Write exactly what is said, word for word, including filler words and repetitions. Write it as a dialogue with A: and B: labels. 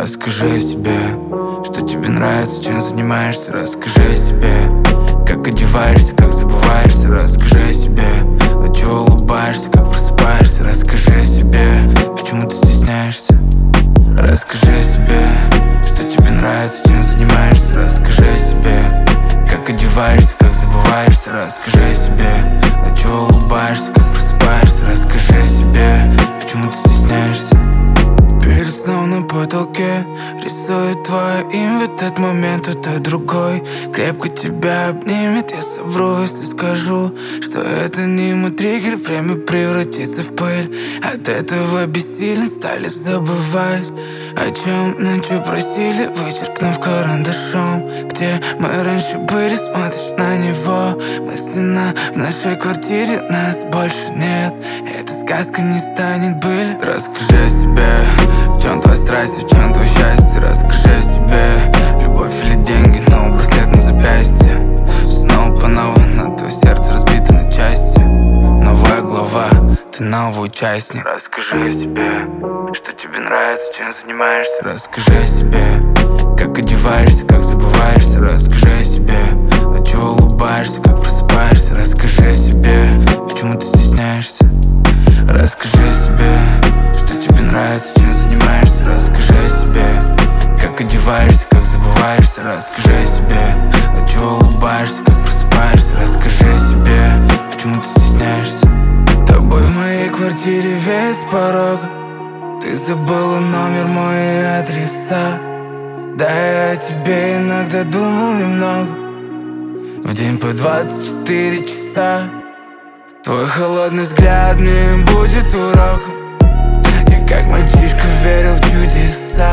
A: Расскажи о себе, что тебе нравится, чем занимаешься. Расскажи о себе, как одеваешься, как забываешься. Расскажи о себе, от чего улыбаешься, как просыпаешься. Расскажи о себе, почему ты стесняешься. Расскажи о себе, что тебе нравится, чем занимаешься. Расскажи о себе, как одеваешься, как забываешься. Расскажи о себе, от чего улыбаешься, как просыпаешься. Расскажи о себе, почему ты стесняешься. Перед сном на потолке рисует твое имя. В этот момент это другой крепко тебя обнимет. Я совру, если скажу, что это не мой триггер. Время превратится в пыль, от этого бессильно стали забывать, о чем ночью просили, вычеркнув карандашом. Где мы раньше были, смотришь на него мысленно. В нашей квартире нас больше нет, эта сказка не станет былью. Расскажи о себе, в чем твоя страсть, в чем твое счастье. Расскажи о себе, любовь или деньги, но браслет на запястье. Снова по новой, но твое сердце разбито на части. Новая глава, ты новый участник. Расскажи о себе, что тебе нравится, чем занимаешься. Расскажи о себе, как одеваешься, как забываешься. Расскажи о себе, от чего улыбаешься, как просыпаешься. Расскажи о себе, почему ты стесняешься. Расскажи о себе, что тебе нравится, чем занимаешься. Расскажи о себе, как одеваешься, как забываешься. Расскажи о себе, от чего улыбаешься, как просыпаешься. Расскажи о себе, почему ты стесняешься. Тобой в моей квартире весь порог. Ты забыла номер, мой и адреса. Да, я о тебе иногда думал немного, в день по двадцать четыре часа. Твой холодный взгляд мне будет уроком. Я как мальчишка верил в чудеса.